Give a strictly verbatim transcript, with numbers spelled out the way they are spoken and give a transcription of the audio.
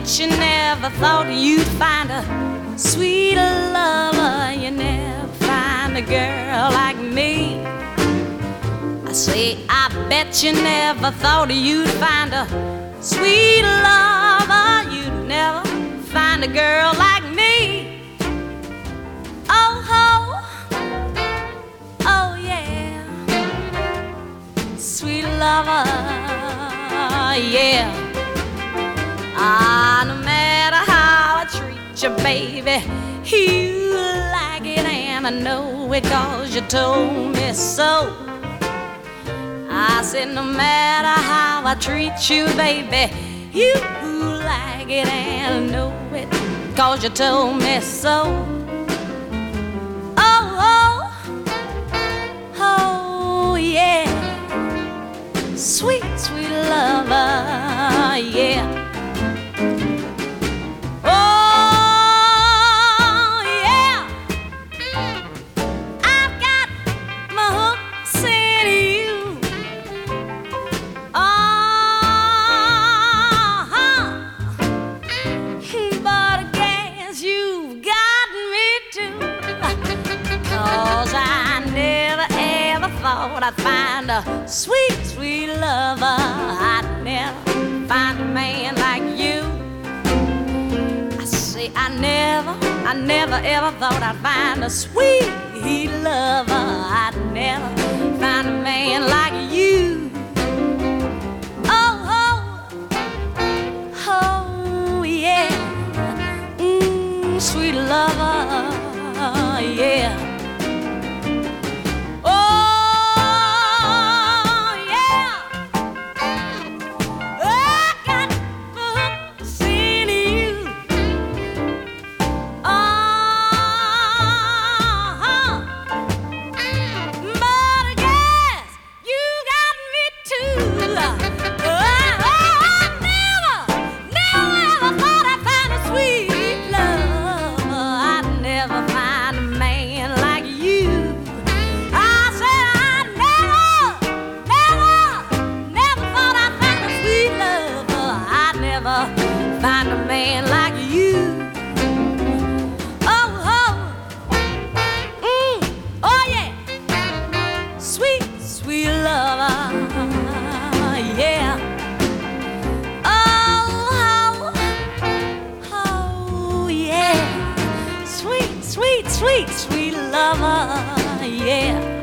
you never thought you'd find a sweeter lover. You never find a girl like me. I say, I bet you never thought you'd find a sweet lover. You'd never find a girl like me. Oh, oh, oh yeah, sweet lover, yeah. Ah, no matter how I treat you, baby, you like it, and I know it 'cause you told me so. I said, no matter how I treat you, baby, you like it, and I know it 'cause you told me so. Oh, oh, oh, yeah, sweet, sweet lover, yeah. I'd find a sweet, sweet lover. I'd never find a man like you. I say I never, I never ever thought I'd find a sweet lover. I'd never find a man like you. Oh, oh, oh yeah, mm, sweet lover, yeah. Find a man like you. Oh, oh, mm, oh yeah, sweet, sweet lover, yeah. Oh, oh, oh yeah, sweet, sweet, sweet, sweet lover, yeah.